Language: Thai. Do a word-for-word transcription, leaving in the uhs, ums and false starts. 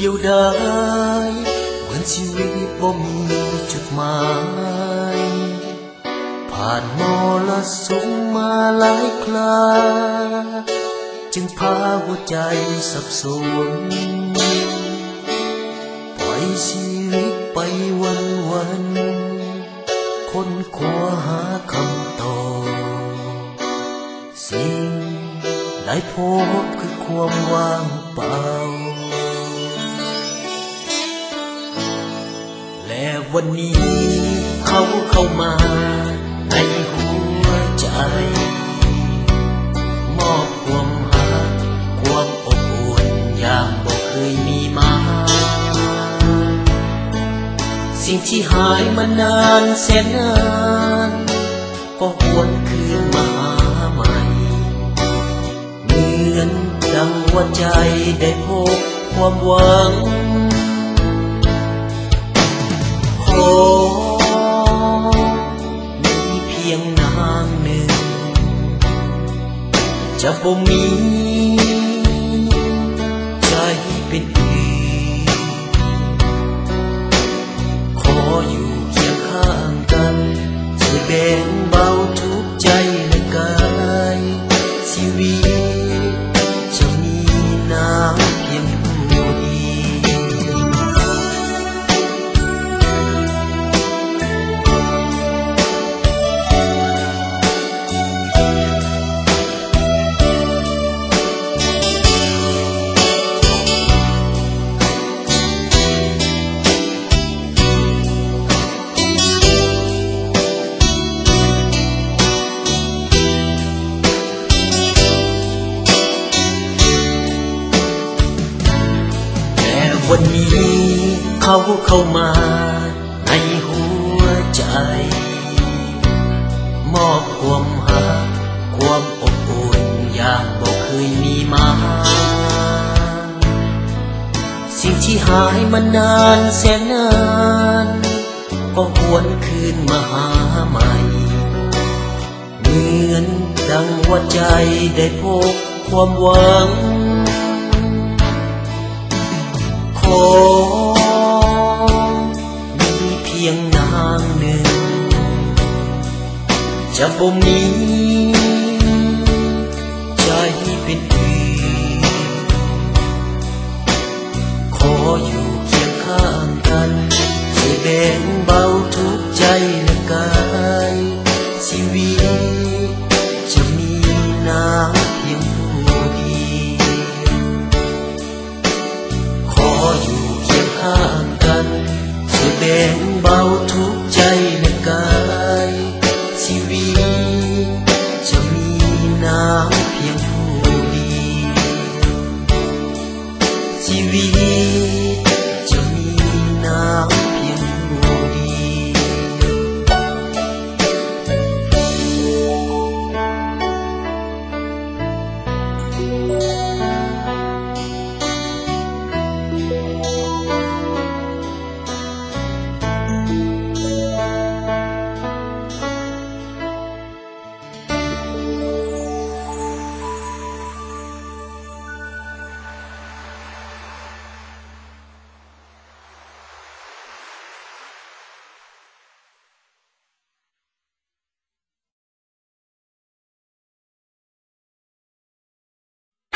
ยวดายเหมือนชีวิตบ่มีจุดหมายผ่านมรสุมมาหลายคราจึงพาหัวใจสับสนปล่อยชีวิตไปวันวันค้นคว้าหาคำตอบสิ่งได้พบคือความว่างเปล่าและวันนี้เขาเข้ามาในหัวใจมอบความรักความอบอุ่นอย่างบ่เคยมีมาสิ่งที่หายมานานแสนนานก็หวนคืนมาหาใหม่เหมือนดังว่าใจได้พบความหวังโอ้มีเพียงนางหนึ่งจะบ่มีใจเป็นอื่นขออยู่เคียงข้างกันช่วยแบ่งเบาทุกข์ใจและกายชีวิตจะมีนางเพียงผู้เดียววันนี้เขาเข้ามาในหัวใจมอบความรักความอบอุ่นอย่างบ่เคยมีมาสิ่งที่หายมานานแสนนานก็หวนคืนมาหาใหม่เหมือนดังว่าใจได้พบความหวังขอมีเพียงนางหนึ่งจะบ่มีใจเป็นอื่นขออยู่เคียงข้างกันช่วยแบ่ง